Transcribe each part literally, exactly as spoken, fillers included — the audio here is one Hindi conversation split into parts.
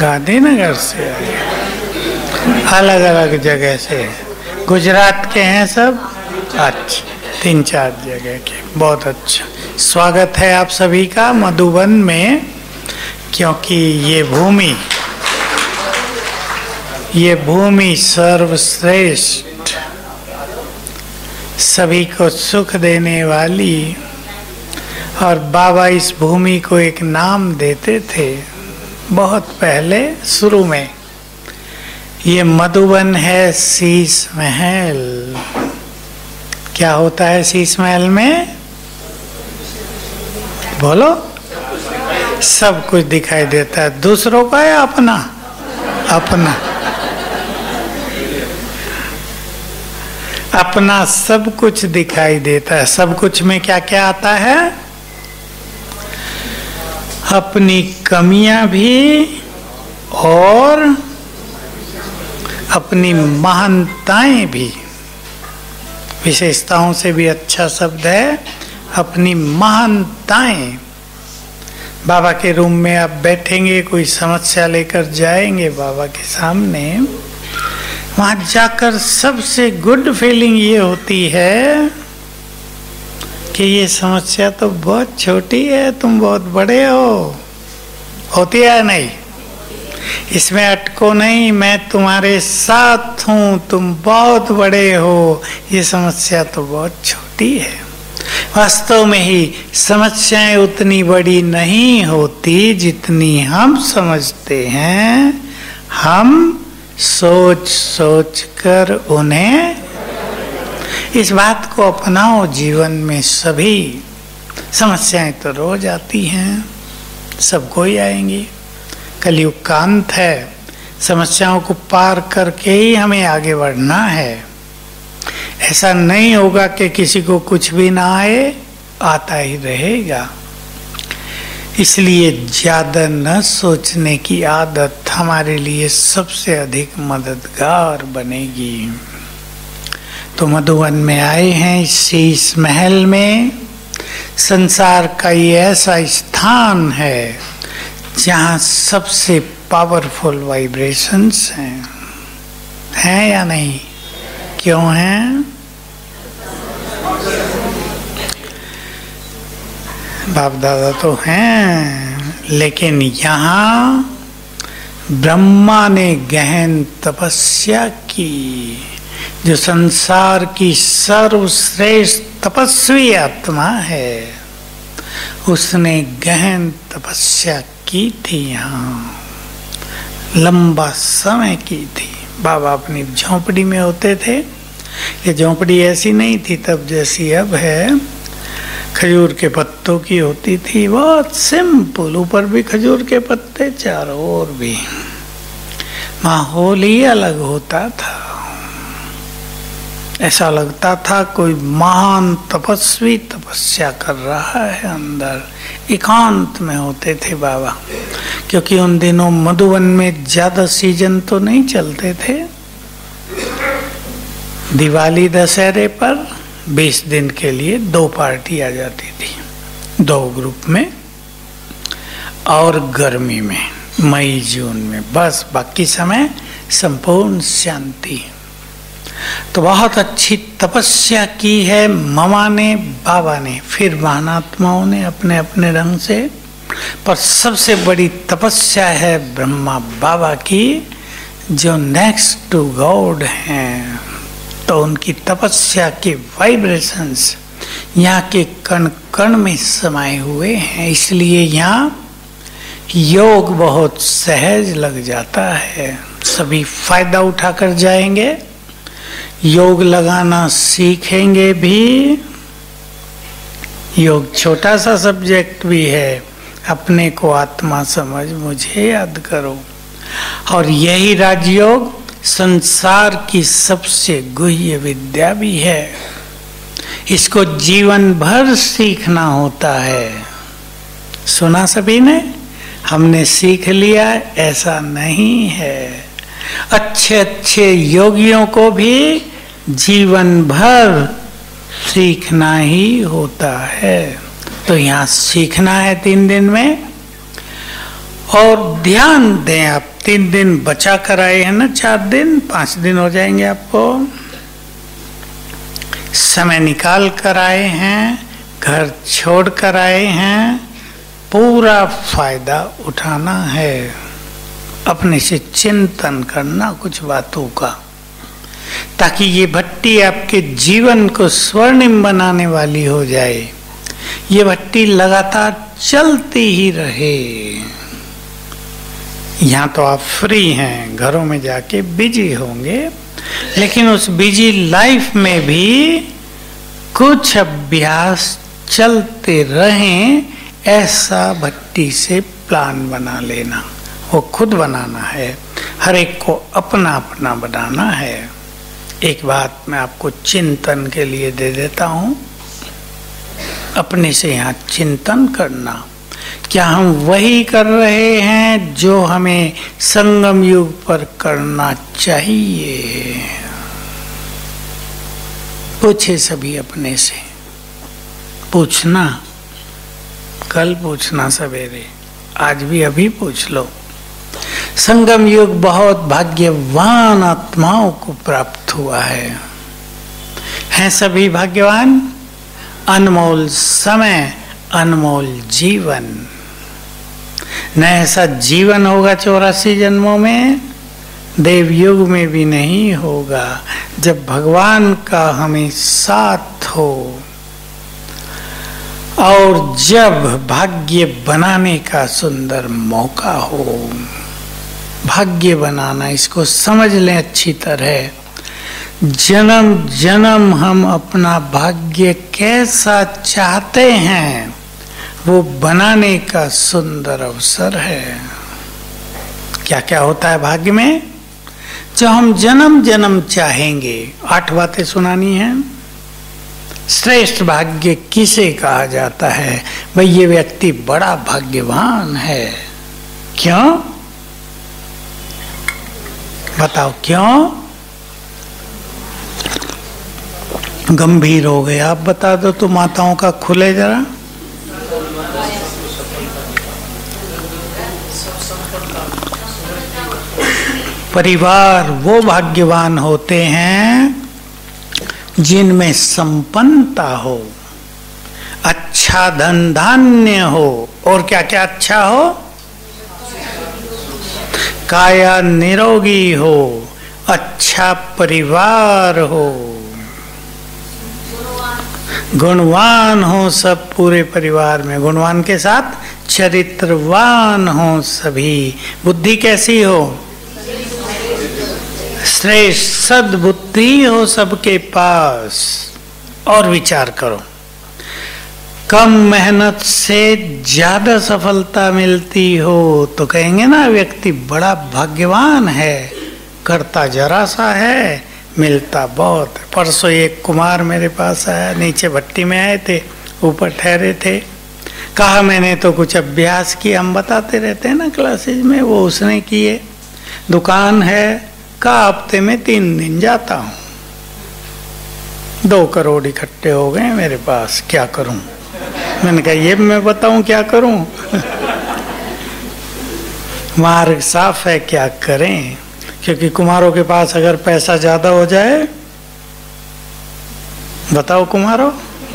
गांधीनगर से आए, अलग अलग जगह से। गुजरात के हैं सब? अच्छा, तीन चार जगह के, बहुत अच्छा। स्वागत है आप सभी का मधुबन में, क्योंकि ये भूमि ये भूमि सर्वश्रेष्ठ, सभी को सुख देने वाली, और बाबा इस भूमि को एक नाम देते थे बहुत पहले शुरू में। ये मधुबन है शीश महल। क्या होता है शीश महल में? बोलो। सब कुछ दिखाई देता है, दूसरों का या अपना? अपना अपना सब कुछ दिखाई देता है। सब कुछ में क्या क्या आता है? अपनी कमियां भी और अपनी महानताएं भी। विशेषताओं से भी अच्छा शब्द है अपनी महानताएं। बाबा के रूम में आप बैठेंगे, कोई समस्या लेकर जाएंगे बाबा के सामने, वहां जाकर सबसे गुड फीलिंग ये होती है कि ये समस्या तो बहुत छोटी है, तुम बहुत बड़े हो। होती है नहीं? इसमें अटको नहीं, मैं तुम्हारे साथ हूं, तुम बहुत बड़े हो, ये समस्या तो बहुत छोटी है। वास्तव में ही समस्याएं उतनी बड़ी नहीं होती जितनी हम समझते हैं। हम सोच सोच कर उन्हें, इस बात को अपनाओ जीवन में। सभी समस्याएं तो रोज आती हैं, सबको ही आएंगी। कलयुग का अंत है, समस्याओं को पार करके ही हमें आगे बढ़ना है। ऐसा नहीं होगा कि किसी को कुछ भी ना आए, आता ही रहेगा। इसलिए ज्यादा न सोचने की आदत हमारे लिए सबसे अधिक मददगार बनेगी। तो मधुबन में आए हैं, शीश महल में। संसार का ये ऐसा स्थान है जहाँ सबसे पावरफुल वाइब्रेशंस हैं। हैं या नहीं? क्यों हैं? बाप दादा तो हैं, लेकिन यहाँ ब्रह्मा ने गहन तपस्या की। जो संसार की सर्वश्रेष्ठ तपस्वी आत्मा है, उसने गहन तपस्या की थी। यहाँ लंबा समय की थी। बाबा अपनी झोंपड़ी में होते थे। ये झोंपड़ी ऐसी नहीं थी तब जैसी अब है, खजूर के पत्तों की होती थी, बहुत सिंपल। ऊपर भी खजूर के पत्ते, चारों ओर भी। माहौल ही अलग होता था। ऐसा लगता था कोई महान तपस्वी तपस्या कर रहा है अंदर। एकांत में होते थे बाबा, क्योंकि उन दिनों मधुबन में ज्यादा सीजन तो नहीं चलते थे। दिवाली दशहरे पर बीस दिन के लिए दो पार्टी आ जाती थी, दो ग्रुप में, और गर्मी में मई जून में, बस। बाकी समय संपूर्ण शांति। तो बहुत अच्छी तपस्या की है ममा ने, बाबा ने, फिर महानात्माओं ने अपने अपने रंग से। पर सबसे बड़ी तपस्या है ब्रह्मा बाबा की, जो नेक्स्ट टू गॉड हैं। तो उनकी तपस्या के वाइब्रेशंस यहाँ के कण कण में समाये हुए हैं। इसलिए यहाँ योग बहुत सहज लग जाता है। सभी फायदा उठाकर जाएंगे, योग लगाना सीखेंगे भी। योग छोटा सा सब्जेक्ट भी है। अपने को आत्मा समझ, मुझे याद करो। और यही राजयोग संसार की सबसे गुह्य विद्या भी है। इसको जीवन भर सीखना होता है। सुना सभी ने? हमने सीख लिया, ऐसा नहीं है। अच्छे अच्छे योगियों को भी जीवन भर सीखना ही होता है। तो यहाँ सीखना है तीन दिन में, और ध्यान दें आप। तीन दिन बचा कर आए हैं ना, चार दिन पांच दिन हो जाएंगे आपको, समय निकाल कर आए हैं, घर छोड़ कर आए हैं, पूरा फायदा उठाना है, अपने से चिंतन करना कुछ बातों का, ताकि ये भट्टी आपके जीवन को स्वर्णिम बनाने वाली हो जाए। ये भट्टी लगातार चलती ही रहे। यहाँ तो आप फ्री हैं, घरों में जाके बिजी होंगे, लेकिन उस बिजी लाइफ में भी कुछ अभ्यास चलते रहें, ऐसा भट्टी से प्लान बना लेना। वो खुद बनाना है, हर एक को अपना अपना बनाना है। एक बात मैं आपको चिंतन के लिए दे देता हूँ, अपने से यहाँ चिंतन करना। क्या हम वही कर रहे हैं जो हमें संगम युग पर करना चाहिए? पूछे सभी अपने से, पूछना, कल पूछना सवेरे, आज भी अभी पूछ लो। संगम युग बहुत भाग्यवान आत्माओं को प्राप्त हुआ है। हैं सभी भाग्यवान? अनमोल समय, अनमोल जीवन। न ऐसा जीवन होगा चौरासी जन्मों में, देव युग में भी नहीं होगा, जब भगवान का हमें साथ हो और जब भाग्य बनाने का सुंदर मौका हो। भाग्य बनाना, इसको समझ लें अच्छी तरह। जन्म जन्म हम अपना भाग्य कैसा चाहते हैं, वो बनाने का सुंदर अवसर है। क्या क्या होता है भाग्य में जो हम जन्म जन्म चाहेंगे? आठ बातें सुनानी है। श्रेष्ठ भाग्य किसे कहा जाता है? भाई ये व्यक्ति बड़ा भाग्यवान है। क्यों बताओ, क्यों? गंभीर हो गए आप, बता दो तो माताओं का खुले जरा। परिवार वो भाग्यवान होते हैं जिनमें संपन्नता हो, अच्छा धन धान्य हो, और क्या क्या अच्छा हो? काया निरोगी हो, अच्छा परिवार हो, गुणवान हो सब पूरे परिवार में, गुणवान के साथ चरित्रवान हो सभी। बुद्धि कैसी हो? श्रेष्ठ सद्बुद्धि हो सबके पास। और विचार करो, कम मेहनत से ज्यादा सफलता मिलती हो तो कहेंगे ना व्यक्ति बड़ा भाग्यवान है। करता जरा सा है, मिलता बहुत। परसों एक कुमार मेरे पास आया, नीचे भट्टी में आए थे, ऊपर ठहरे थे। कहा मैंने तो कुछ अभ्यास किया, हम बताते रहते हैं ना क्लासेज में, वो उसने किए। दुकान है, का हफ्ते में तीन दिन जाता हूँ, दो करोड़ इकट्ठे हो गए मेरे पास, क्या करूं? मैंने कहा ये मैं बताऊं क्या करूं? मार्ग साफ है, क्या करें? क्योंकि कुमारों के पास अगर पैसा ज्यादा हो जाए, बताओ कुमारों,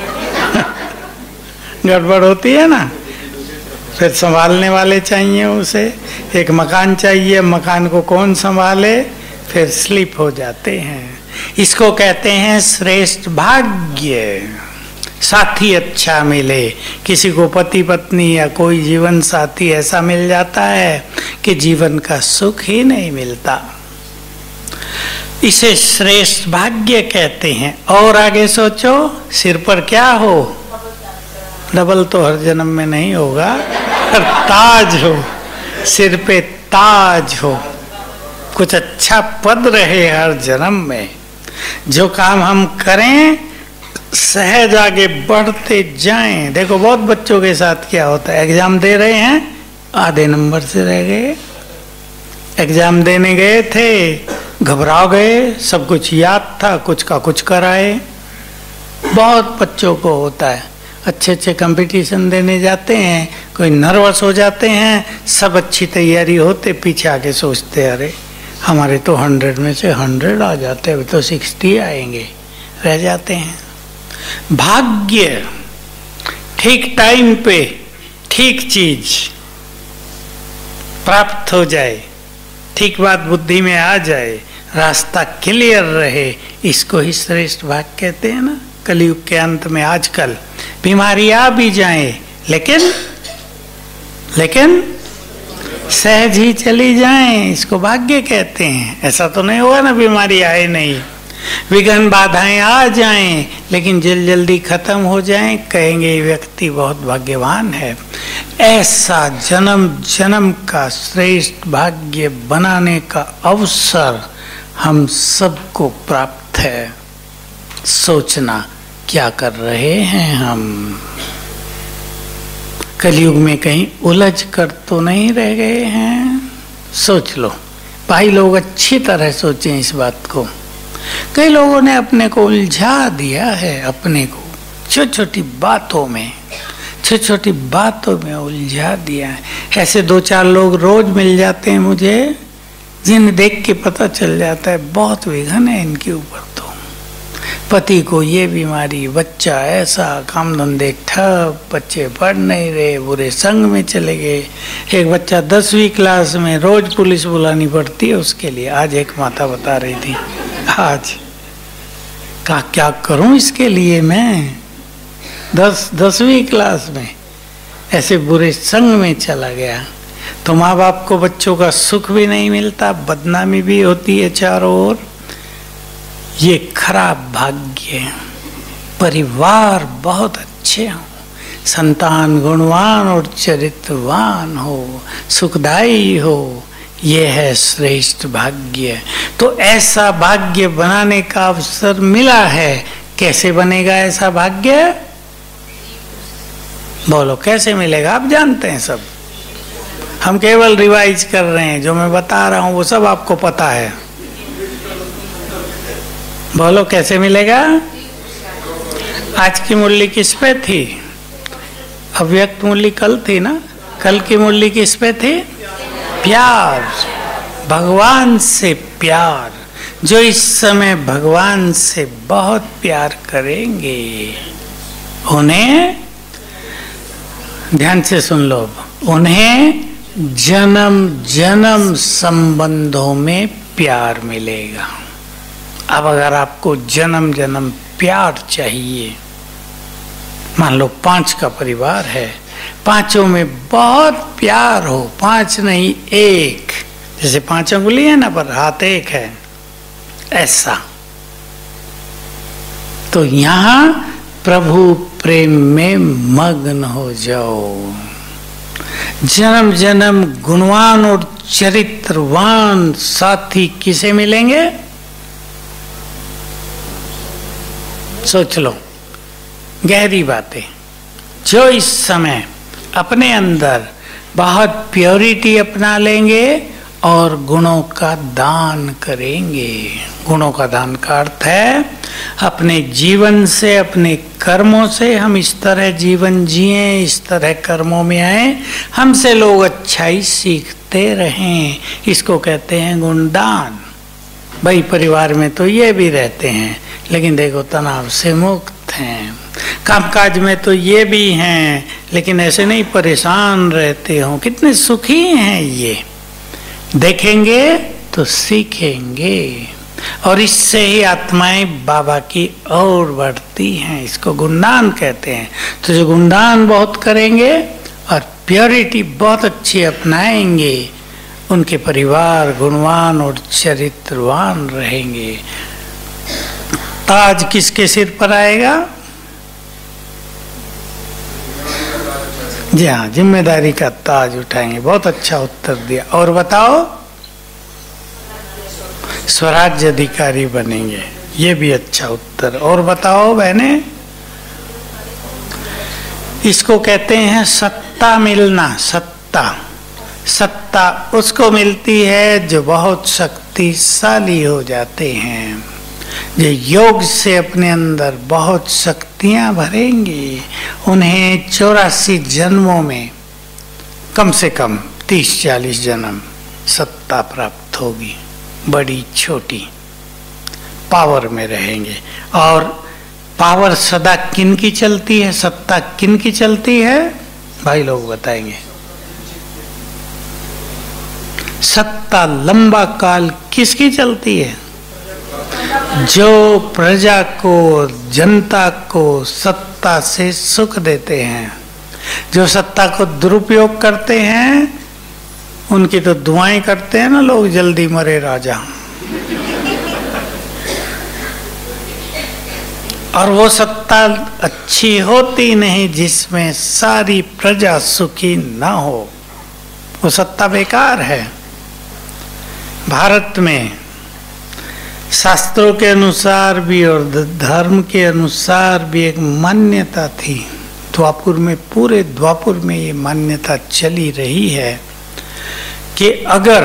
गड़बड़ होती है ना। फिर संभालने वाले चाहिए उसे, एक मकान चाहिए, मकान को कौन संभाले? फिर स्लिप हो जाते हैं। इसको कहते हैं श्रेष्ठ भाग्य। साथी अच्छा मिले, किसी को पति पत्नी या कोई जीवन साथी ऐसा मिल जाता है कि जीवन का सुख ही नहीं मिलता। इसे श्रेष्ठ भाग्य कहते हैं। और आगे सोचो, सिर पर क्या हो? डबल तो हर जन्म में नहीं होगा, पर ताज हो, सिर पे ताज हो, कुछ अच्छा पद रहे हर जन्म में। जो काम हम करें सहज आगे बढ़ते जाएं। देखो बहुत बच्चों के साथ क्या होता है, एग्जाम दे रहे हैं, आधे नंबर से रह गए। एग्जाम देने गए थे, घबरा गए, सब कुछ याद था, कुछ का कुछ कराए। बहुत बच्चों को होता है, अच्छे अच्छे कंपटीशन देने जाते हैं, कोई नर्वस हो जाते हैं, सब अच्छी तैयारी होते पीछे आके सोचते अरे हमारे तो हंड्रेड में से हंड्रेड आ जाते, अभी तो सिक्सटी आएंगे, रह जाते हैं। भाग्य ठीक टाइम पे ठीक चीज प्राप्त हो जाए, ठीक बात बुद्धि में आ जाए, रास्ता क्लियर रहे, इसको ही श्रेष्ठ भाग्य कहते हैं ना। कलयुग के अंत में आजकल बीमारी आ भी जाए लेकिन लेकिन सहज ही चली जाएं, इसको भाग्य कहते हैं। ऐसा तो नहीं होगा ना बीमारी आए नहीं, विघ्न बाधाएं आ जाएं लेकिन जल्द जल्दी खत्म हो जाएं, कहेंगे ये व्यक्ति बहुत भाग्यवान है। ऐसा जन्म जन्म का श्रेष्ठ भाग्य बनाने का अवसर हम सबको प्राप्त है। सोचना क्या कर रहे हैं हम, कलयुग में कहीं उलझ कर तो नहीं रह गए हैं। सोच लो भाई लोग, अच्छी तरह सोचें इस बात को। कई लोगों ने अपने को उलझा दिया है, अपने को छोटी छोटी बातों में छोटी छोटी बातों में उलझा दिया है। ऐसे दो चार लोग रोज मिल जाते हैं मुझे, जिन्हें देख के पता चल जाता है बहुत विघन है इनके ऊपर। तो पति को ये बीमारी, बच्चा ऐसा, काम धंधे ठप, बच्चे पढ़ नहीं रहे, बुरे संग में चले गए। एक बच्चा दसवीं क्लास में, रोज पुलिस बुलानी पड़ती है उसके लिए। आज एक माता बता रही थी, आज का क्या करूं इसके लिए मैं, दस दसवीं क्लास में ऐसे बुरे संग में चला गया। तो माँ बाप को बच्चों का सुख भी नहीं मिलता, बदनामी भी होती है चारों ओर। ये खराब भाग्य है। परिवार बहुत अच्छे हो, संतान गुणवान और चरित्रवान हो, सुखदायी हो, ये है श्रेष्ठ भाग्य। तो ऐसा भाग्य बनाने का अवसर मिला है। कैसे बनेगा ऐसा भाग्य, बोलो कैसे मिलेगा? आप जानते हैं सब, हम केवल रिवाइज कर रहे हैं। जो मैं बता रहा हूं वो सब आपको पता है। बोलो कैसे मिलेगा? आज की मुरली किस पे थी? अव्यक्त मुरली कल थी ना? कल की मुरली किस पे थी? प्यार, भगवान से प्यार। जो इस समय भगवान से बहुत प्यार करेंगे उन्हें, ध्यान से सुन लो, उन्हें जन्म जन्म संबंधों में प्यार मिलेगा। अब अगर आपको जन्म जन्म प्यार चाहिए, मान लो पांच का परिवार है, पांचों में बहुत प्यार हो, पांच नहीं एक, जैसे पांच अंगुली है ना पर हाथ एक है, ऐसा। तो यहां प्रभु प्रेम में मग्न हो जाओ। जन्म जन्म गुणवान और चरित्रवान साथी किसे मिलेंगे? सोच लो, गहरी बातें। जो इस समय अपने अंदर बहुत प्योरिटी अपना लेंगे और गुणों का दान करेंगे। गुणों का दान का अर्थ है अपने जीवन से, अपने कर्मों से हम इस तरह जीवन जिए, इस तरह कर्मों में आए, हमसे लोग अच्छाई सीखते रहें। इसको कहते हैं गुणदान। भाई परिवार में तो ये भी रहते हैं लेकिन देखो तनाव से मुक्त हैं, कामकाज में तो ये भी हैं लेकिन ऐसे नहीं परेशान रहते हो, कितने सुखी हैं ये। देखेंगे तो सीखेंगे और इससे ही आत्माएं बाबा की ओर बढ़ती हैं। इसको गुणदान कहते हैं। तो जो गुणदान बहुत करेंगे और प्योरिटी बहुत अच्छी अपनाएंगे, उनके परिवार गुणवान और चरित्रवान रहेंगे। ताज किसके सिर पर आएगा? जी हाँ, जिम्मेदारी का ताज उठाएंगे। बहुत अच्छा उत्तर दिया। और बताओ? स्वराज्य अधिकारी बनेंगे। ये भी अच्छा उत्तर। और बताओ बहने? इसको कहते हैं सत्ता मिलना। सत्ता सत्ता उसको मिलती है जो बहुत शक्तिशाली हो जाते हैं, जो योग से अपने अंदर बहुत शक्तियां भरेंगे। उन्हें चौरासी जन्मों में कम से कम तीस चालीस जन्म सत्ता प्राप्त होगी, बड़ी छोटी पावर में रहेंगे। और पावर सदा किन की चलती है, सत्ता किन की चलती है, भाई लोग बताएंगे। सत्ता लंबा काल किसकी चलती है? जो प्रजा को, जनता को सत्ता से सुख देते हैं। जो सत्ता को दुरुपयोग करते हैं उनकी तो दुआएं करते हैं ना लोग, जल्दी मरे राजा। और वो सत्ता अच्छी होती नहीं जिसमें सारी प्रजा सुखी ना हो, वो सत्ता बेकार है। भारत में शास्त्रों के अनुसार भी और धर्म के अनुसार भी एक मान्यता थी, द्वापुर में, पूरे द्वापुर में ये मान्यता चली रही है कि अगर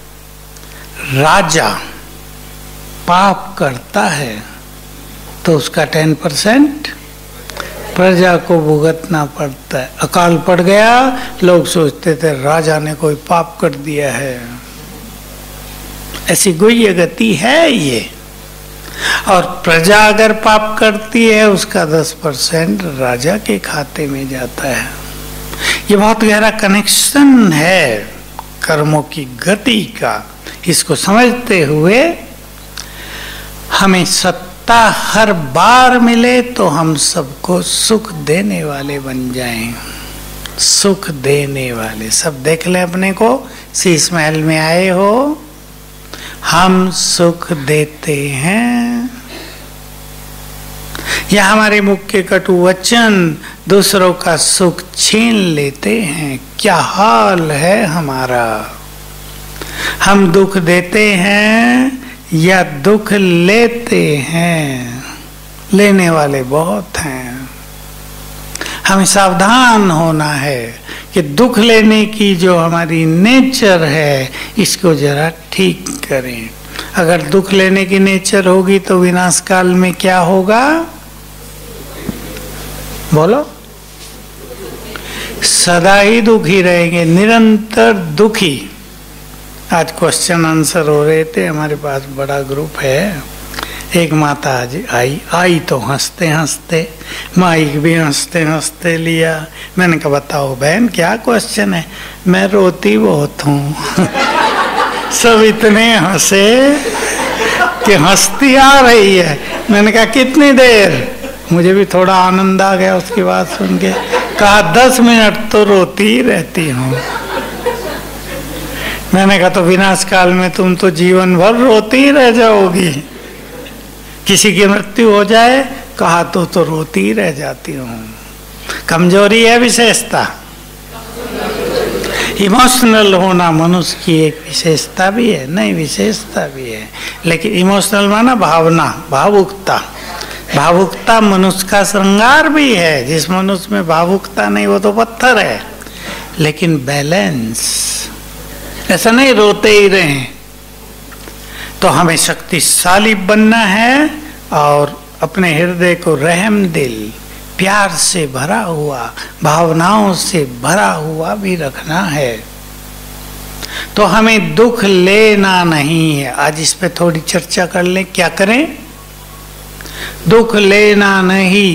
राजा पाप करता है तो उसका टेन परसेंट प्रजा को भुगतना पड़ता है। अकाल पड़ गया, लोग सोचते थे राजा ने कोई पाप कर दिया है। ऐसी गुह्य गति है ये। और प्रजा अगर पाप करती है उसका दस परसेंट राजा के खाते में जाता है। ये बहुत गहरा कनेक्शन है कर्मों की गति का। इसको समझते हुए हमें सत्ता हर बार मिले तो हम सबको सुख देने वाले बन जाएं, सुख देने वाले। सब देख ले अपने को, शीश महल में आए हो, हम सुख देते हैं या हमारे मुख के कटु वचन दूसरों का सुख छीन लेते हैं? क्या हाल है हमारा। हम दुख देते हैं या दुख लेते हैं? लेने वाले बहुत हैं। हमें सावधान होना है कि दुख लेने की जो हमारी नेचर है इसको जरा ठीक करें। अगर दुख लेने की नेचर होगी तो विनाश काल में क्या होगा, बोलो? सदा ही दुखी रहेंगे, निरंतर दुखी। आज क्वेश्चन आंसर हो रहे थे, हमारे पास बड़ा ग्रुप है। एक माता आज आई आई तो हंसते हंसते, माइक भी हंसते हंसते लिया। मैंने कहा बताओ बहन क्या क्वेश्चन है? मैं रोती बहुत हूँ। सब इतने हंसे कि हंसती आ रही है। मैंने कहा कितनी देर? मुझे भी थोड़ा आनंद आ गया उसकी बात सुन के। कहा दस मिनट तो रोती ही रहती हूँ। मैंने कहा तो विनाश काल में तुम तो जीवन भर रोती ही रह जाओगी। किसी की मृत्यु हो जाए, कहा तो तो रोती ही रह जाती हूँ। कमजोरी है विशेषता। इमोशनल होना मनुष्य की एक विशेषता भी है, नहीं विशेषता भी है। लेकिन इमोशनल माना भावना, भावुकता। भावुकता मनुष्य का श्रृंगार भी है। जिस मनुष्य में भावुकता नहीं वो तो पत्थर है। लेकिन बैलेंस, ऐसा नहीं रोते ही रहें। तो हमें शक्तिशाली बनना है और अपने हृदय को रहम दिल, प्यार से भरा हुआ, भावनाओं से भरा हुआ भी रखना है। तो हमें दुख लेना नहीं है। आज इस पे थोड़ी चर्चा कर लें। क्या करें? दुख लेना नहीं।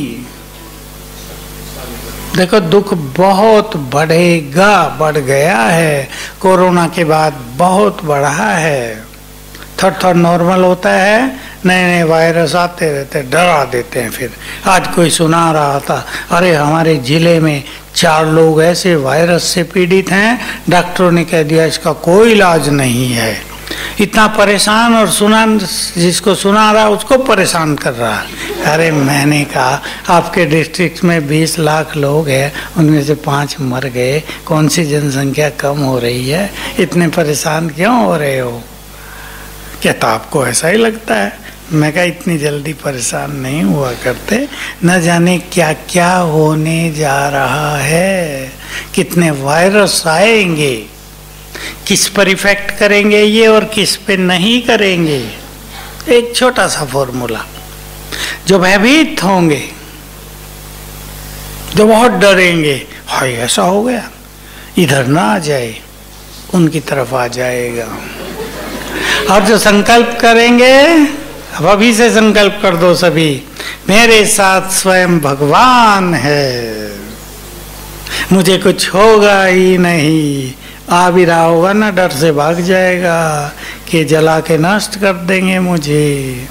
देखो दुख बहुत बढ़ेगा, बढ़ गया है, कोरोना के बाद बहुत बढ़ा है। थोड़ा थोड़ा नॉर्मल होता है, नए नए वायरस आते रहते, डरा देते हैं। फिर आज कोई सुना रहा था, अरे हमारे जिले में चार लोग ऐसे वायरस से पीड़ित हैं, डॉक्टरों ने कह दिया इसका कोई इलाज नहीं है। इतना परेशान, और सुना, जिसको सुना रहा उसको परेशान कर रहा। अरे मैंने कहा आपके डिस्ट्रिक्ट में बीस लाख लोग हैं, उनमें से पाँच मर गए, कौन सी जनसंख्या कम हो रही है? इतने परेशान क्यों हो रहे हो? कहता आपको ऐसा ही लगता है। मैं कहा इतनी जल्दी परेशान नहीं हुआ करते, न जाने क्या क्या होने जा रहा है, कितने वायरस आएंगे, किस पर इफेक्ट करेंगे ये और किस पे नहीं करेंगे। एक छोटा सा फॉर्मूला, जो भयभीत होंगे, जो बहुत डरेंगे, हाय ऐसा हो गया, इधर ना आ जाए, उनकी तरफ आ जाएगा। और जो संकल्प करेंगे, अब अभी से संकल्प कर दो सभी, मेरे साथ स्वयं भगवान है, मुझे कुछ होगा ही नहीं। आ भी रहा होगा ना, डर से भाग जाएगा कि जला के नष्ट कर देंगे मुझे।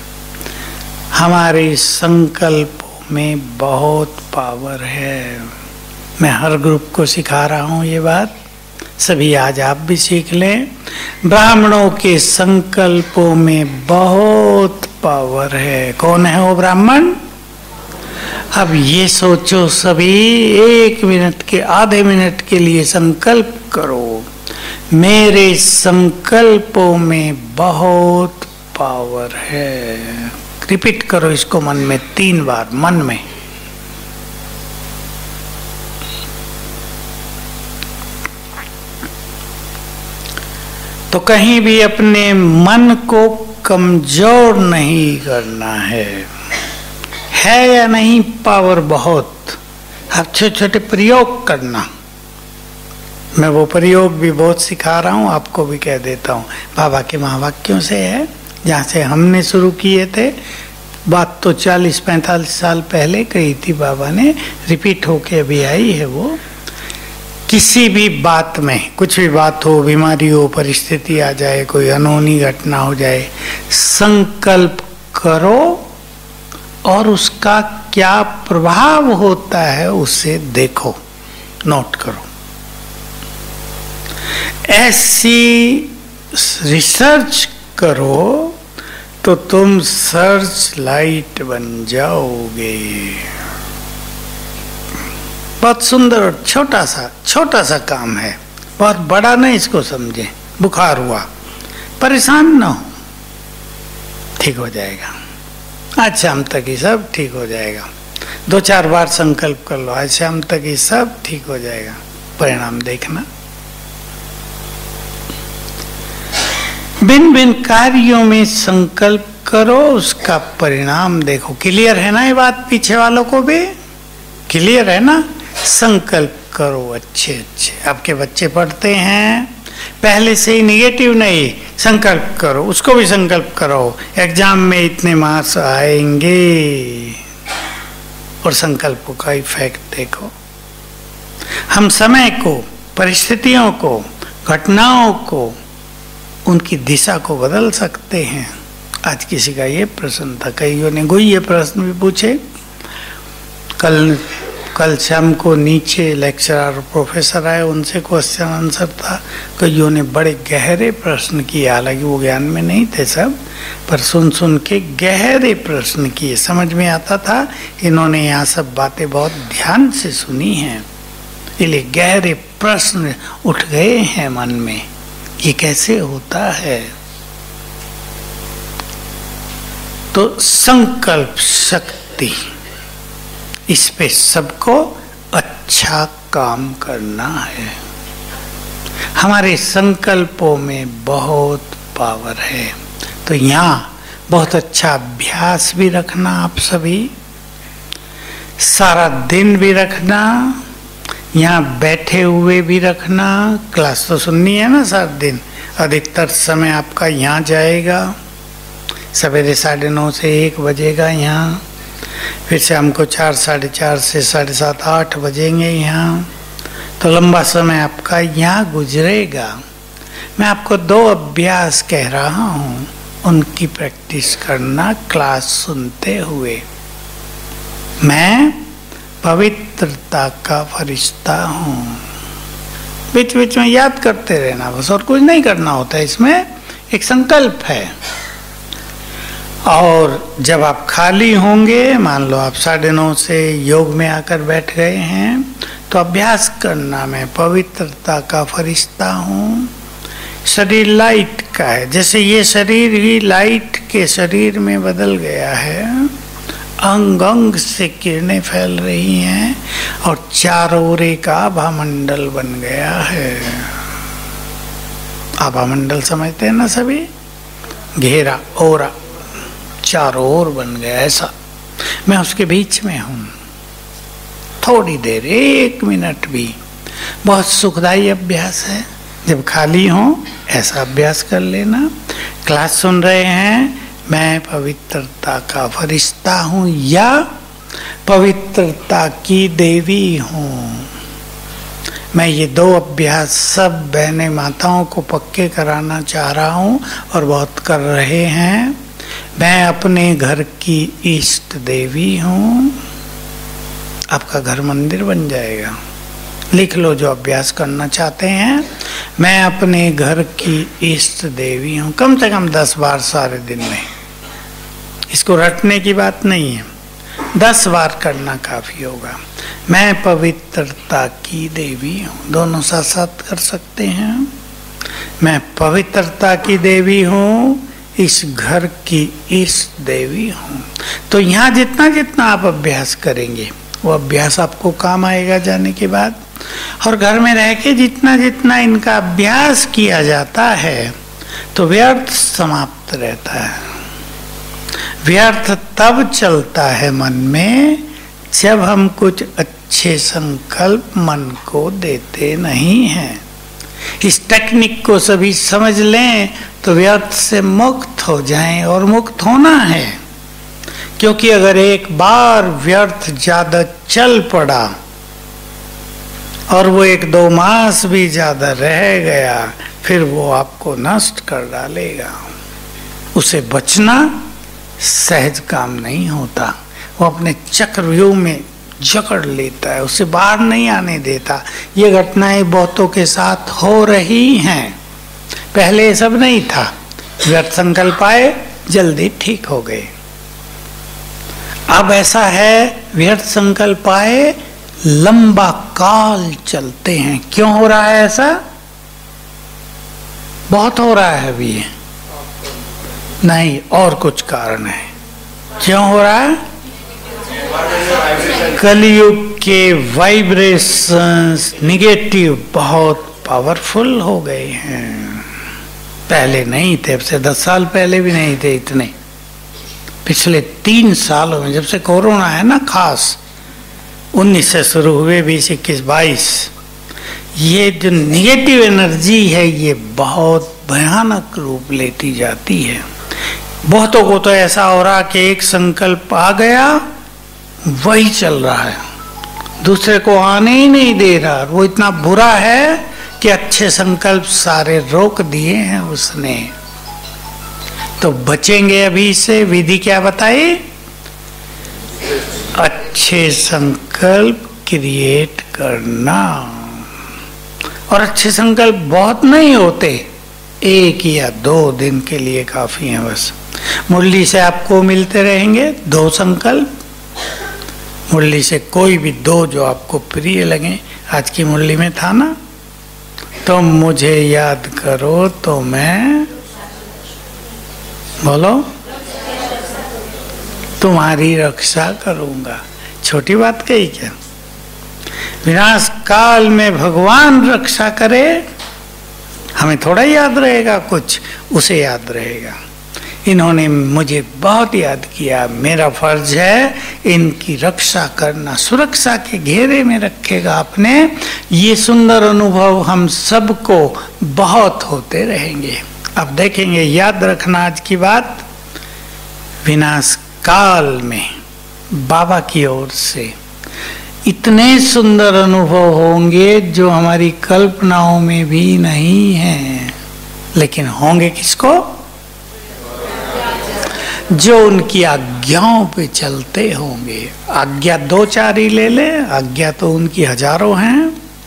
हमारे संकल्पों में बहुत पावर है। मैं हर ग्रुप को सिखा रहा हूँ ये बात, सभी आज आप भी सीख लें। ब्राह्मणों के संकल्पों में बहुत पावर है। कौन है वो ब्राह्मण? अब ये सोचो सभी, एक मिनट के आधे मिनट के लिए संकल्प करो, मेरे संकल्पों में बहुत पावर है। रिपीट करो इसको मन में तीन बार, मन में। तो कहीं भी अपने मन को कमजोर नहीं करना है। है या नहीं पावर बहुत, अब छोटे छोटे प्रयोग करना। मैं वो प्रयोग भी बहुत सिखा रहा हूँ, आपको भी कह देता हूँ। बाबा के महावाक्यों से है, जहाँ से हमने शुरू किए थे। बात तो चालीस पैंतालीस साल पहले कही थी बाबा ने, रिपीट होके अभी आई है वो। किसी भी बात में, कुछ भी बात हो, बीमारी हो, परिस्थिति आ जाए, कोई अनहोनी घटना हो जाए, संकल्प करो और उसका क्या प्रभाव होता है उसे देखो, नोट करो। ऐसी रिसर्च करो तो तुम सर्च लाइट बन जाओगे। बहुत सुंदर और छोटा सा छोटा सा काम है, बहुत बड़ा नहीं इसको समझे। बुखार हुआ, परेशान ना हो, ठीक हो जाएगा। आज शाम तक ही सब ठीक हो जाएगा। दो चार बार संकल्प कर लो, आज शाम तक ही सब ठीक हो जाएगा, परिणाम देखना। भिन्न भिन्न कार्यों में संकल्प करो, उसका परिणाम देखो। क्लियर है ना ये बात? पीछे वालों को भी क्लियर है ना? संकल्प करो अच्छे अच्छे। आपके बच्चे पढ़ते हैं, पहले से ही निगेटिव नहीं, संकल्प करो, उसको भी संकल्प करो, एग्जाम में इतने मार्क्स आएंगे, और संकल्पों का इफेक्ट देखो। हम समय को, परिस्थितियों को, घटनाओं को, उनकी दिशा को बदल सकते हैं। आज किसी का ये प्रश्न था, कईयों ने कोई ये प्रश्न भी पूछे। कल कल शाम को नीचे लेक्चरर प्रोफेसर आए, उनसे क्वेश्चन आंसर था। कईयों ने बड़े गहरे प्रश्न किए, हालांकि वो ज्ञान में नहीं थे सब, पर सुन सुन के गहरे प्रश्न किए, समझ में आता था इन्होंने यहाँ सब बातें बहुत ध्यान से सुनी हैं, इसलिए गहरे प्रश्न उठ गए हैं मन में, ये कैसे होता है। तो संकल्प शक्ति, इस पे सबको अच्छा काम करना है। हमारे संकल्पों में बहुत पावर है। तो यहाँ बहुत अच्छा अभ्यास भी रखना, आप सभी सारा दिन भी रखना, यहाँ बैठे हुए भी रखना। क्लास तो सुननी है ना सारा दिन, अधिकतर समय आपका यहाँ जाएगा। सवेरे साढ़े नौ से एक बजेगा यहाँ, फिर शाम को चार साढ़े चार से साढ़े सात आठ बजेंगे यहाँ, तो लंबा समय आपका यहाँ गुजरेगा। मैं आपको दो अभ्यास कह रहा हूँ, उनकी प्रैक्टिस करना क्लास सुनते हुए। मैं पवित्रता का फरिश्ता हूँ, बीच बीच में याद करते रहना बस, और कुछ नहीं करना होता, इसमें एक संकल्प है। और जब आप खाली होंगे, मान लो आप साढ़े नौ से योग में आकर बैठ गए हैं, तो अभ्यास करना, मैं पवित्रता का फरिश्ता हूँ। शरीर लाइट का है, जैसे ये शरीर ही लाइट के शरीर में बदल गया है, अंग अंग से किरणें फैल रही हैं और चारों ओर एक आभा मंडल बन गया है। आभा मंडल समझते हैं ना सभी? घेरा, ओरा, चारों ओर बन गया ऐसा। मैं उसके बीच में हूँ। थोड़ी देर, एक मिनट भी बहुत सुखदायी अभ्यास है। जब खाली हो ऐसा अभ्यास कर लेना। क्लास सुन रहे हैं, मैं पवित्रता का फरिश्ता हूँ या पवित्रता की देवी हूँ। मैं ये दो अभ्यास सब बहने माताओं को पक्के कराना चाह रहा हूँ और बहुत कर रहे हैं। मैं अपने घर की इष्ट देवी हूँ। आपका घर मंदिर बन जाएगा। लिख लो जो अभ्यास करना चाहते हैं। मैं अपने घर की इष्ट देवी हूँ, कम से कम दस बार सारे दिन में। इसको रटने की बात नहीं है, दस बार करना काफी होगा। मैं पवित्रता की देवी हूँ, दोनों साथ साथ कर सकते हैं। मैं पवित्रता की देवी हूँ, इस घर की इष्ट देवी हूँ। तो यहाँ जितना जितना आप अभ्यास करेंगे वो अभ्यास आपको काम आएगा जाने के बाद। और घर में रह के जितना जितना इनका अभ्यास किया जाता है तो व्यर्थ समाप्त रहता है। व्यर्थ तब चलता है मन में जब हम कुछ अच्छे संकल्प मन को देते नहीं हैं। इस टेक्निक को सभी समझ लें तो व्यर्थ से मुक्त हो जाएं, और मुक्त होना है। क्योंकि अगर एक बार व्यर्थ ज्यादा चल पड़ा और वो एक दो मास भी ज्यादा रह गया, फिर वो आपको नष्ट कर डालेगा। उसे बचना सहज काम नहीं होता। वो अपने चक्रव्यूह में जकड़ लेता है, उसे बाहर नहीं आने देता। ये घटनाएं बहुतों के साथ हो रही हैं। पहले ये सब नहीं था, व्यर्थ संकल्प आए जल्दी ठीक हो गए। अब ऐसा है, व्यर्थ संकल्प आए लंबा काल चलते हैं। क्यों हो रहा है ऐसा? बहुत हो रहा है अभी ये नहीं, और कुछ कारण है। क्यों हो रहा है? कलयुग के वाइब्रेशंस निगेटिव बहुत पावरफुल हो गए हैं। पहले नहीं थे, अब से दस साल पहले भी नहीं थे इतने। पिछले तीन सालों में, जब से कोरोना है ना, खास उन्नीस से शुरू हुए, बीस इक्कीस बाईस, ये जो निगेटिव एनर्जी है ये बहुत भयानक रूप लेती जाती है। बहुतों को तो ऐसा हो रहा कि एक संकल्प आ गया वही चल रहा है, दूसरे को आने ही नहीं दे रहा। वो इतना बुरा है कि अच्छे संकल्प सारे रोक दिए हैं उसने। तो बचेंगे अभी से। विधि क्या बताई? अच्छे संकल्प क्रिएट करना। और अच्छे संकल्प बहुत नहीं होते, एक या दो दिन के लिए काफी है बस। मुरली से आपको मिलते रहेंगे दो संकल्प, मुरली से कोई भी दो जो आपको प्रिय लगे। आज की मुरली में था ना, तुम मुझे याद करो तो मैं, बोलो, तुम्हारी रक्षा करूंगा। छोटी बात कही क्या? विनाश काल में भगवान रक्षा करे, हमें थोड़ा याद रहेगा कुछ, उसे याद रहेगा। इन्होंने मुझे बहुत याद किया, मेरा फर्ज है इनकी रक्षा करना। सुरक्षा के घेरे में रखेगा अपने। ये सुंदर अनुभव हम सबको बहुत होते रहेंगे। अब देखेंगे, याद रखना आज की बात, विनाश काल में बाबा की ओर से इतने सुंदर अनुभव होंगे जो हमारी कल्पनाओं में भी नहीं है। लेकिन होंगे किसको? जो उनकी आज्ञाओं पे चलते होंगे। आज्ञा दो चार ही ले ले, आज्ञा तो उनकी हजारों हैं।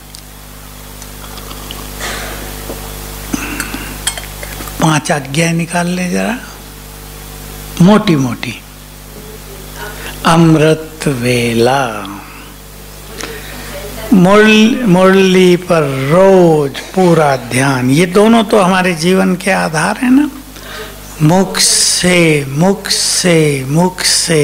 पांच आज्ञाएं निकाल ले जरा, मोटी मोटी। अमृत वेला, मुरली पर रोज पूरा ध्यान, ये दोनों तो हमारे जीवन के आधार है ना। मुख से मुख से मुख से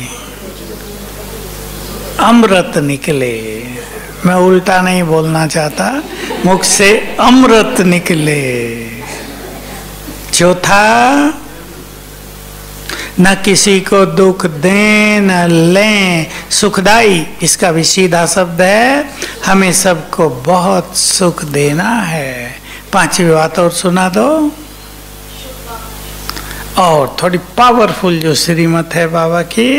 अमृत निकले। मैं उल्टा नहीं बोलना चाहता, मुख से अमृत निकले। चौथा, न किसी को दुख दें न लें, सुखदाई। इसका भी सीधा शब्द है हमें सबको बहुत सुख देना है। पांचवी बात और सुना दो, और थोड़ी पावरफुल जो श्रीमत है बाबा की,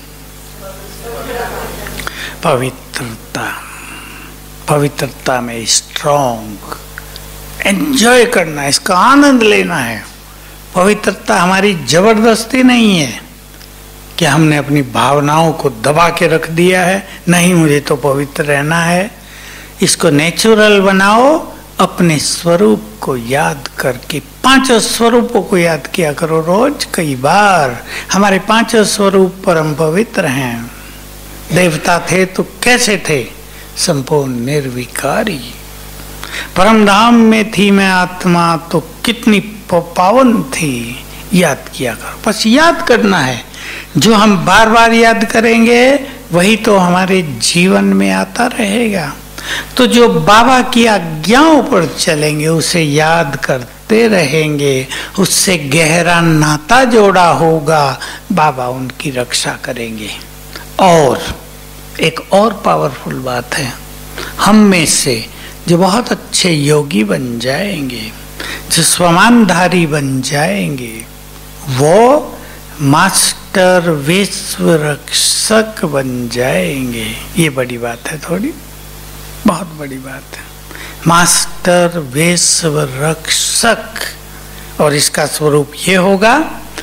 पवित्रता। पवित्रता में स्ट्रॉन्ग एंजॉय करना है, इसका आनंद लेना है। पवित्रता हमारी जबरदस्ती नहीं है कि हमने अपनी भावनाओं को दबा के रख दिया है, नहीं मुझे तो पवित्र रहना है। इसको नेचुरल बनाओ, अपने स्वरूप को याद करके। पांचों स्वरूपों को याद किया करो रोज कई बार। हमारे पांचों स्वरूप परम पवित्र हैं। देवता थे तो कैसे थे? संपूर्ण निर्विकारी। परम धाम में थी मैं आत्मा तो कितनी पावन थी। याद किया करो, बस याद करना है। जो हम बार बार याद करेंगे वही तो हमारे जीवन में आता रहेगा। तो जो बाबा की आज्ञाओं पर चलेंगे, उसे याद करते रहेंगे, उससे गहरा नाता जोड़ा होगा, बाबा उनकी रक्षा करेंगे। और एक और पावरफुल बात है, हम में से जो बहुत अच्छे योगी बन जाएंगे, जो स्वमानधारी बन जाएंगे, वो मास्टर विश्व रक्षक बन जाएंगे। ये बड़ी बात है, थोड़ी बहुत बड़ी बात है। मास्टर विश्व रक्षक, और इसका स्वरूप ये होगा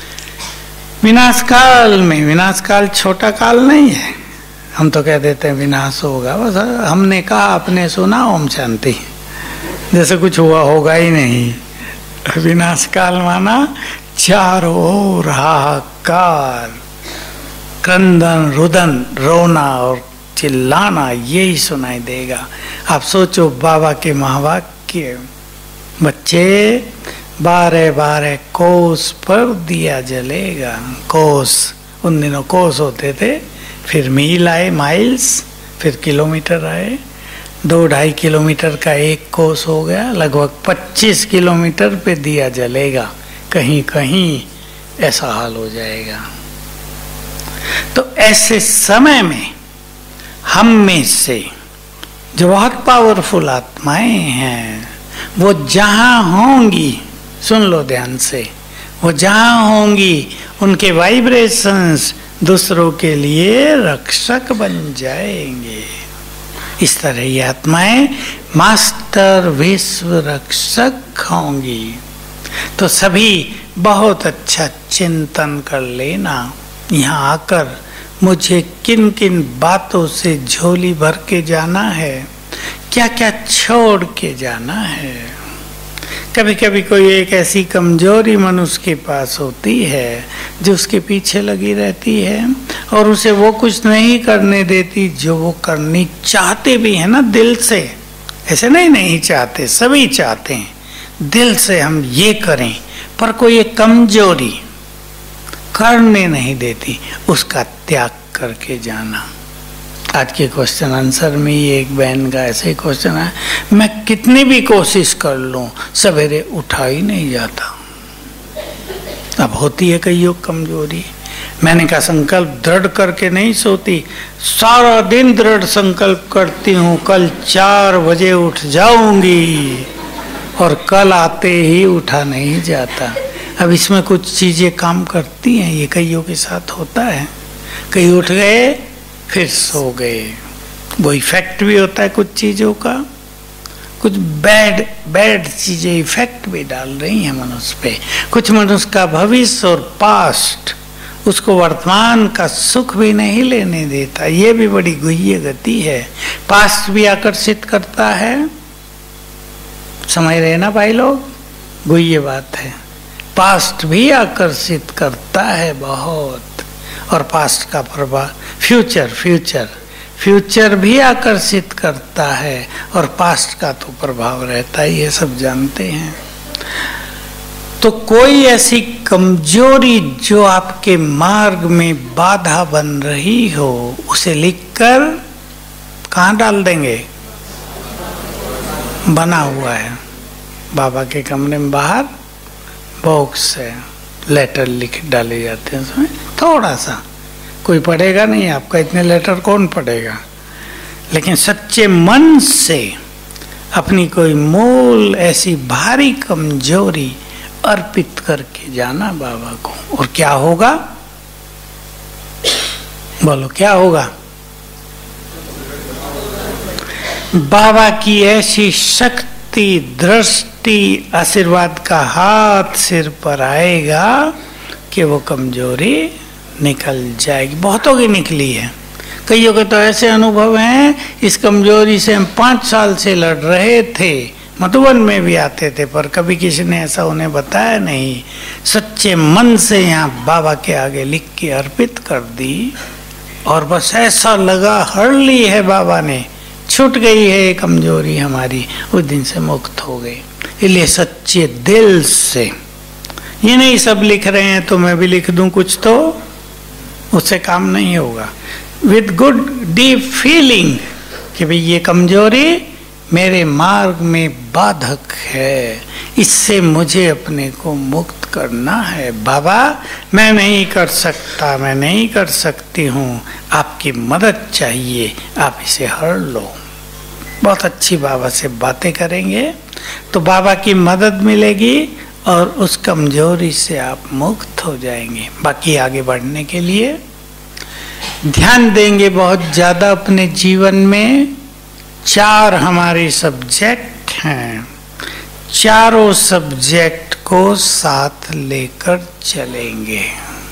विनाश काल में। विनाश काल छोटा काल नहीं है। हम तो कह देते हैं विनाश होगा, बस हमने कहा, आपने सुना, ओम शांति, जैसे कुछ हुआ होगा ही नहीं। विनाश काल माना चारों ओर हाहाकार, क्रंदन, रुदन, रोना और चिल्लाना, यही सुनाई देगा। आप सोचो बाबा के महावाक्य, बच्चे बारह बारह कोस पर दिया जलेगा। कोस, उन दिनों कोस होते थे, फिर मील आए, माइल्स, फिर किलोमीटर आए। दो ढाई किलोमीटर का एक कोस हो गया, लगभग पच्चीस किलोमीटर पे दिया जलेगा। कहीं कहीं ऐसा हाल हो जाएगा। तो ऐसे समय में हम में से जो बहुत पावरफुल आत्माएं हैं, वो जहां होंगी, सुन लो ध्यान से, वो जहां होंगी उनके वाइब्रेशंस दूसरों के लिए रक्षक बन जाएंगे। इस तरह ये आत्माएं मास्टर विश्व रक्षक होंगी। तो सभी बहुत अच्छा चिंतन कर लेना, यहाँ आकर मुझे किन किन बातों से झोली भर के जाना है, क्या क्या छोड़ के जाना है। कभी कभी कोई एक ऐसी कमजोरी मनुष्य के पास होती है जो उसके पीछे लगी रहती है और उसे वो कुछ नहीं करने देती जो वो करनी चाहते भी है ना, दिल से। ऐसे नहीं नहीं चाहते, सभी चाहते हैं दिल से हम ये करें, पर कोई एक कमजोरी करने नहीं देती, उसका त्याग करके जाना। आज के क्वेश्चन आंसर में ही एक बहन का ऐसे ही क्वेश्चन है, मैं कितनी भी कोशिश कर लूं सवेरे उठा ही नहीं जाता। अब होती है कईयों कमजोरी। मैंने कहा संकल्प दृढ़ करके नहीं सोती, सारा दिन दृढ़ संकल्प करती हूँ कल चार बजे उठ जाऊंगी, और कल आते ही उठा नहीं जाता। अब इसमें कुछ चीजें काम करती हैं, ये कईयों के साथ होता है। कई उठ गए फिर सो गए, वो इफेक्ट भी होता है कुछ चीजों का। कुछ बैड बैड चीजें इफेक्ट भी डाल रही हैं मनुष्य पे। कुछ मनुष्य का भविष्य और पास्ट उसको वर्तमान का सुख भी नहीं लेने देता, ये भी बड़ी गुह्य गति है। पास्ट भी आकर्षित करता है, समझ रहे ना भाई लोग, गुह्य बात है। पास्ट भी आकर्षित करता है बहुत, और पास्ट का प्रभाव फ्यूचर फ्यूचर फ्यूचर भी आकर्षित करता है, और पास्ट का तो प्रभाव रहता ही है, सब जानते हैं। तो कोई ऐसी कमजोरी जो आपके मार्ग में बाधा बन रही हो, उसे लिखकर कहाँ डाल देंगे? बना हुआ है बाबा के कमरे में, बाहर बॉक्स है, लेटर लिख डाले जाते हैं उसमें। थोड़ा सा, कोई पढ़ेगा नहीं आपका, इतने लेटर कौन पढ़ेगा, लेकिन सच्चे मन से अपनी कोई मूल ऐसी भारी कमजोरी अर्पित करके जाना बाबा को, और क्या होगा? बोलो क्या होगा? बाबा की ऐसी शक्ति, दृष्टि, आशीर्वाद का हाथ सिर पर आएगा कि वो कमजोरी निकल जाएगी। बहुतों की निकली है। कईयों के तो ऐसे अनुभव हैं, इस कमजोरी से हम पांच साल से लड़ रहे थे, मधुबन में भी आते थे, पर कभी किसी ने ऐसा उन्हें बताया नहीं। सच्चे मन से यहाँ बाबा के आगे लिख के अर्पित कर दी, और बस ऐसा लगा हर ली है बाबा ने, छूट गई है ये कमजोरी हमारी, उस दिन से मुक्त हो गए। इसलिए सच्चे दिल से, ये नहीं सब लिख रहे हैं तो मैं भी लिख दूं कुछ, तो उससे काम नहीं होगा। विद गुड डीप फीलिंग कि भाई ये कमजोरी मेरे मार्ग में बाधक है, इससे मुझे अपने को मुक्त करना है। बाबा मैं नहीं कर सकता, मैं नहीं कर सकती हूँ, आपकी मदद चाहिए, आप इसे हर लो। बहुत अच्छी बाबा से बातें करेंगे तो बाबा की मदद मिलेगी और उस कमजोरी से आप मुक्त हो जाएंगे। बाकी आगे बढ़ने के लिए ध्यान देंगे बहुत ज्यादा अपने जीवन में। चार हमारे सब्जेक्ट हैं, चारों सब्जेक्ट को साथ लेकर चलेंगे।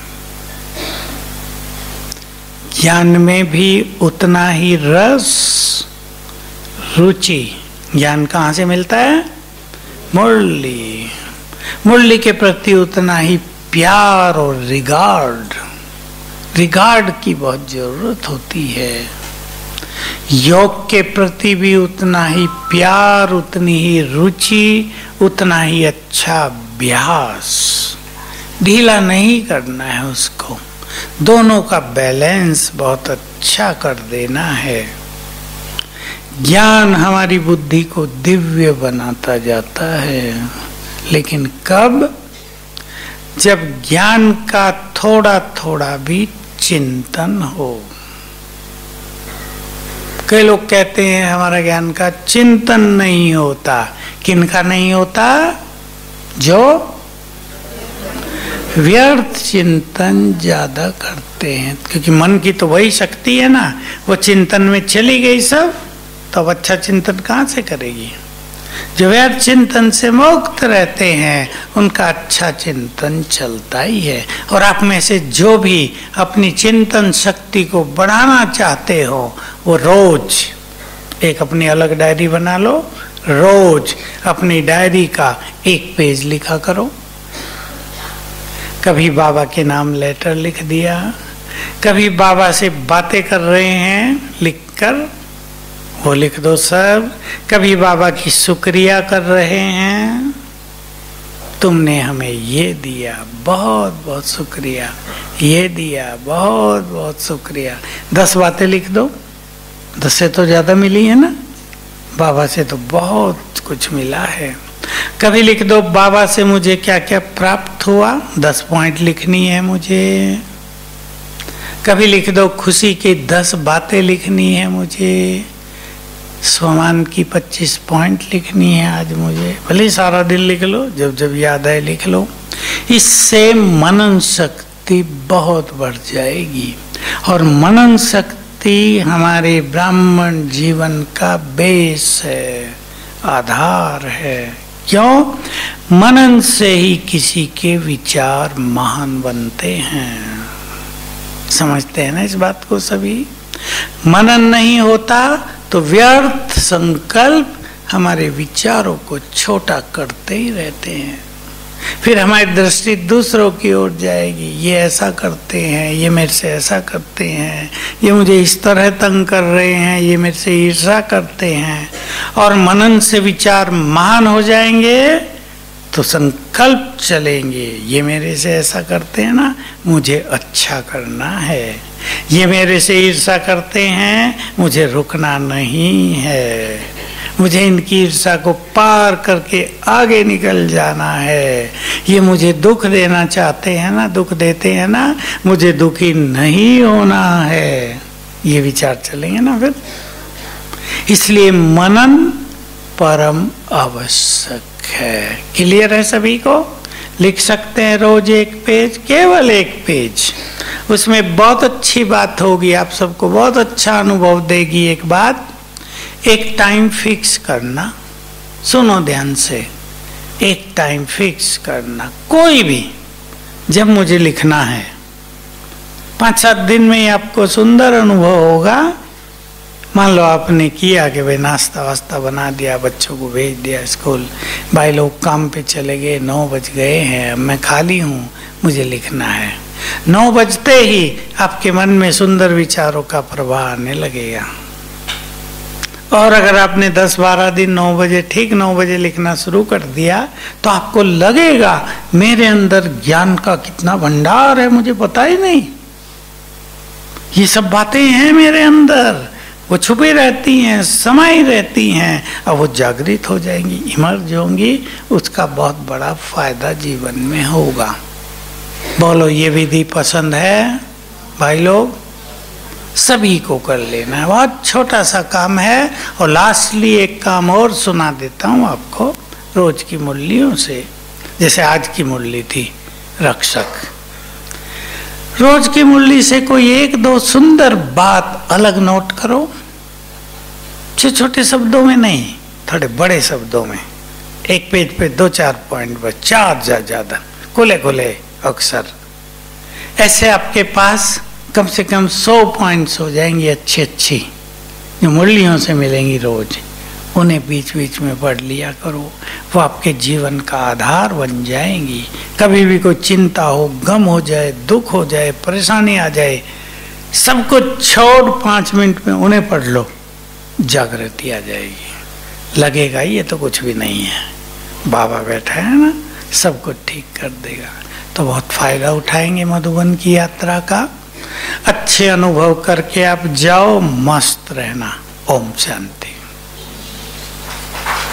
ज्ञान में भी उतना ही रस, रुचि। ज्ञान कहाँ से मिलता है? मुरली। मुरली के प्रति उतना ही प्यार और रिगार्ड, रिगार्ड की बहुत जरूरत होती है। योग के प्रति भी उतना ही प्यार, उतनी ही रुचि, उतना ही अच्छा अभ्यास। ढीला नहीं करना है उसको, दोनों का बैलेंस बहुत अच्छा कर देना है। ज्ञान हमारी बुद्धि को दिव्य बनाता जाता है, लेकिन कब? जब ज्ञान का थोड़ा थोड़ा भी चिंतन हो। कई लोग कहते हैं हमारा ज्ञान का चिंतन नहीं होता। किनका नहीं होता? जो व्यर्थ चिंतन ज्यादा करते हैं, क्योंकि मन की तो वही शक्ति है ना, वो चिंतन में चली गई सब, तो अब अच्छा चिंतन कहाँ से करेगी? जो व्यर्थ चिंतन से मुक्त रहते हैं उनका अच्छा चिंतन चलता ही है। और आप में से जो भी अपनी चिंतन शक्ति को बढ़ाना चाहते हो, वो रोज एक अपनी अलग डायरी बना लो, रोज अपनी डायरी का एक पेज लिखा करो। कभी बाबा के नाम लेटर लिख दिया, कभी बाबा से बातें कर रहे हैं लिखकर वो लिख दो सब। कभी बाबा की शुक्रिया कर रहे हैं, तुमने हमें ये दिया, बहुत बहुत शुक्रिया, ये दिया, बहुत बहुत शुक्रिया। दस बातें लिख दो, दस से तो ज्यादा मिली है ना, बाबा से तो बहुत कुछ मिला है। कभी लिख दो बाबा से मुझे क्या क्या प्राप्त हुआ, दस पॉइंट लिखनी है मुझे। कभी लिख दो खुशी की दस बातें लिखनी है मुझे, स्वमान की पच्चीस पॉइंट लिखनी है आज मुझे। भले सारा दिन लिख लो, जब जब याद आए लिख लो। इससे मनन शक्ति बहुत बढ़ जाएगी, और मनन शक्ति हमारे ब्राह्मण जीवन का बेस है, आधार है। क्यों? मनन से ही किसी के विचार महान बनते हैं। समझते हैं ना इस बात को सभी? मनन नहीं होता तो व्यर्थ संकल्प हमारे विचारों को छोटा करते ही रहते हैं। फिर हमारी दृष्टि दूसरों की ओर जाएगी, ये ऐसा करते हैं, ये मेरे से ऐसा करते हैं, ये मुझे इस तरह तंग कर रहे हैं, ये मेरे से ईर्ष्या करते हैं। और मनन से विचार महान हो जाएंगे तो संकल्प चलेंगे, ये मेरे से ऐसा करते हैं ना, मुझे अच्छा करना है। ये मेरे से ईर्ष्या करते हैं, मुझे रुकना नहीं है, मुझे इनकी ईर्ष्या को पार करके आगे निकल जाना है। ये मुझे दुख देना चाहते हैं ना, दुख देते हैं ना, मुझे दुखी नहीं होना है। ये विचार चलेंगे ना फिर। इसलिए मनन परम आवश्यक है। क्लियर है सभी को? लिख सकते हैं रोज एक पेज, केवल एक पेज। उसमें बहुत अच्छी बात होगी, आप सबको बहुत अच्छा अनुभव देगी। एक बात, एक टाइम फिक्स करना, सुनो ध्यान से, एक टाइम फिक्स करना, कोई भी, जब मुझे लिखना है। पाँच सात दिन में ही आपको सुंदर अनुभव होगा। मान लो आपने किया कि भाई नाश्ता वास्ता बना दिया, बच्चों को भेज दिया स्कूल, भाई लोग काम पे चले गए, नौ बज गए हैं, अब मैं खाली हूँ, मुझे लिखना है। नौ बजते ही आपके मन में सुंदर विचारों का प्रवाह आने लगेगा। और अगर आपने दस बारह दिन नौ बजे ठीक नौ बजे लिखना शुरू कर दिया तो आपको लगेगा मेरे अंदर ज्ञान का कितना भंडार है, मुझे पता ही नहीं, ये सब बातें हैं मेरे अंदर, वो छुपी रहती हैं, समाई रहती हैं, और वो जागृत हो जाएंगी, इमर्ज होंगी। उसका बहुत बड़ा फायदा जीवन में होगा। बोलो, ये विधि पसंद है भाई लोग? सभी को कर लेना है, बहुत छोटा सा काम है। और लास्टली एक काम और सुना देता हूँ आपको रोज की मुरलियों से। जैसे आज की मुरली थी रक्षक, रोज की मुरली से कोई एक दो सुंदर बात अलग नोट करो, छोटे छोटे शब्दों में नहीं, थोड़े बड़े शब्दों में। एक पेज पे दो चार पॉइंट, बस चार ज्यादा खुले खुले अक्षर। ऐसे आपके पास कम से कम सौ पॉइंट्स हो जाएंगी अच्छी अच्छी, जो मुरलियों से मिलेंगी रोज। उन्हें बीच बीच में पढ़ लिया करो, वो आपके जीवन का आधार बन जाएंगी। कभी भी कोई चिंता हो, गम हो जाए, दुख हो जाए, परेशानी आ जाए, सब कुछ छोड़ पाँच मिनट में उन्हें पढ़ लो, जागृति आ जाएगी। लगेगा ये तो कुछ भी नहीं है, बाबा बैठा है ना, सब कुछ ठीक कर देगा। तो बहुत फायदा उठाएंगे मधुबन की यात्रा का। अच्छे अनुभव करके आप जाओ, मस्त रहना। ओम शांति।